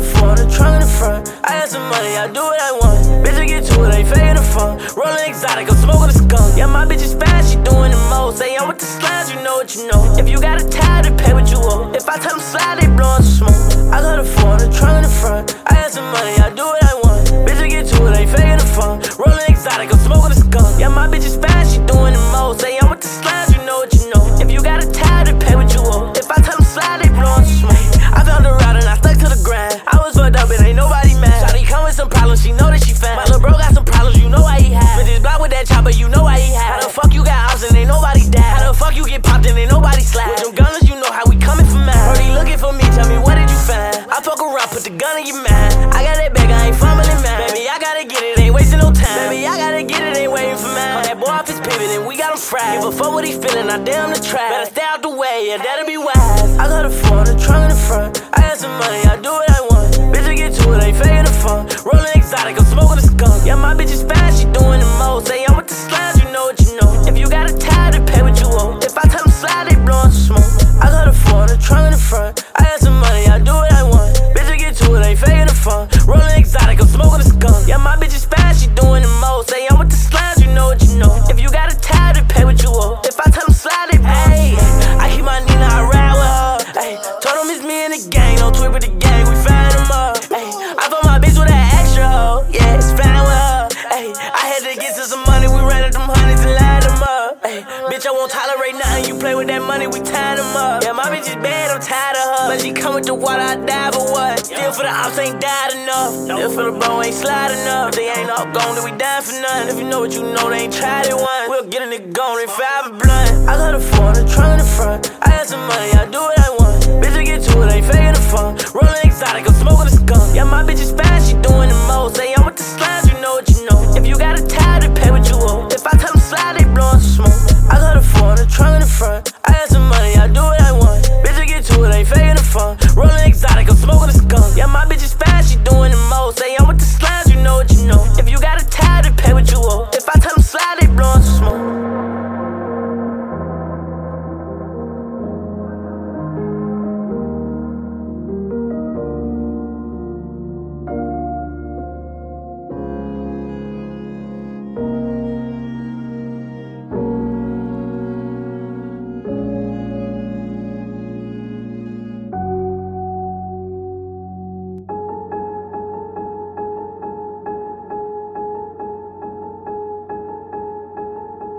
the phone, the trunk in the front. I got some money, I do what I want. Bitch, I get to it, ain't faking the fun. Rolling exotic, I'm smoking a skunk. Yeah, my bitch is fast, she doing the most. Say I'm with the slimes, you know what you know. If you got a tie, then pay what you owe. If I tell them slide, they blowin' some smoke. I got the phone, the trunk in the front. I got some money, I do what I want. Bitch, I get to it, ain't faking the fun. Rolling exotic, I'm smoking a skunk. Yeah, my bitch is fast, she doing the most. Say I'm with the slimes, you know what you know. If you got a tie, then pay what you owe. If I tell them slide, they blowin' some smoke. I found a route and I stuck to the grind. I was fucked up and ain't nobody mad. Shawty come with some problems, she know that she fat. My little bro got some problems, you know why he had. With this block with that chopper, you know why he had. How the fuck you got ops and ain't nobody dead? How the fuck you get popped and ain't nobody slap? With them gunners, you know how we coming for mad. Brody looking for me, tell me what did you find? I fuck around, put the gun in your man. I got that bag, I ain't fumbling man. Baby, I gotta get it, ain't wasting no time. Baby, I gotta get it, ain't waiting for man. On that boy off his pivot and we got him fried. Give a fuck what he feeling, I damn the trap. Better stay out the way, yeah, that'll be wise. I got a phone, the trunk in the front. I got some money, I do what I want. Bitch, I get to it, ain't faking the fun. Rolling exotic, I'm smoking a skunk. Yeah, my bitch is fast, she doing the most. Say I'm with the slimes, you know what you know. If you got a tie, then pay what you owe. If I tell them slide, they blowin' some smoke. I got a phone, the trunk in the front. I got some money, I do what I want. Bitch, I get to it, ain't faking the fun. Rolling exotic, I'm smoking a skunk. Yeah, my bitch is fast, she doing the most. Say I'm with the slimes, you know what you know. If you got a tie, then pay what you owe. If I tell them slide, they blowin' some smoke. I keep my Nina, I ride with her. Ay, told them it's me and the gang, don't tweet with the gang, we find them up. Ay, I fuck my bitch with that extra hoe, yeah, it's fine with her. Ay, I had to get to some money, we ran up them hundreds and lined them up. Ay, bitch, I won't tolerate nothing, you play with that money, we tie them up. Yeah, my bitch is bad, I'm tired of her. But she come with the water, I die for what? Still for the ops, ain't died enough. Still for the bro, ain't slide enough. If they ain't all gone, then we die for nothing. If you know what you know, they ain't tried it once. We'll get a nigga gone, they five a blunt. I got a phone, the trunk in the front. I got some money, I do what I want. Bitch, I get to it, ain't faking the fun. Rolling exotic.